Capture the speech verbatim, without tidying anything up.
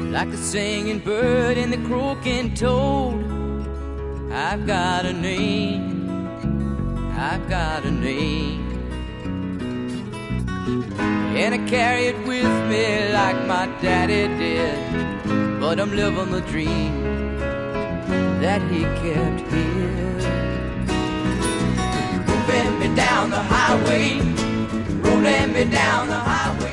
like the singing bird and the croaking toad. I've got a name, I've got a name, and I carry it with me like my daddy did. But I'm living the dream that he kept here. Rolling me down the highway, rolling me down the highway.